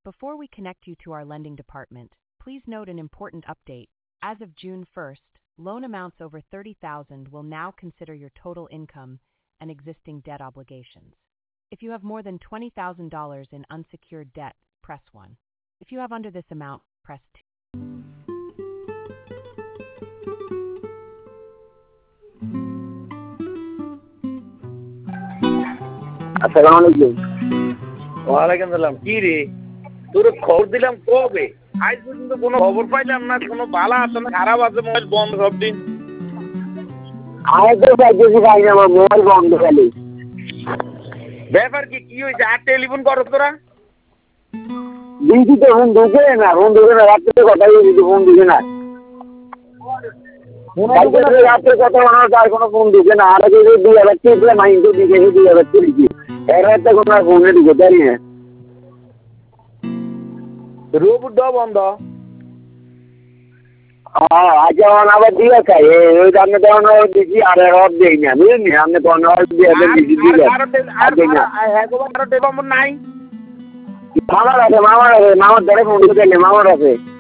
Before we connect you to our lending department, please note an important update. As of June 1st, loan amounts over $30,000 will now consider your total income and existing debt obligations. If you have more than $20,000 in unsecured debt, press 1. If you have under this amount, press 2. আসসালামু আলাইকুম। ওয়ালাইকুম সালাম। কি রে, তোর খবর দিলাম কবে, আজ পর্যন্ত কোনো খবর পাইলাম না। কোনো ভালো আছে না খারাপ আছে? মোবাইল বন্ধ সব দিন। আমি তো চাইতেছি ভাই আমার মোবাইল বন্ধ খালি। ব্যাপার কি, কি হয়েছে? আর টেলিফোন করো তোরা? দিদি তো ফোন ঢুকে না, রাত্রে কথা বলছি, ফোন ঢুকে না। রাত্রে কথা বলার তার কোনো ফোন ঢুকে না। আর 2000 টাকা মাইন্ড দিকে 2000 দিয়েছি, এর একটা কোনো ফোনে ঢুকে পারি না। রোবট বন্ধ। আচ্ছা আবার দিয়ে খাই ওই আপনি তখন দিচ্ছি আর অফ দেই না, বুঝলি? আপনি তখন নাই। মামার আছে, মামার ধরে ফোন ঢুকে মামার আছে।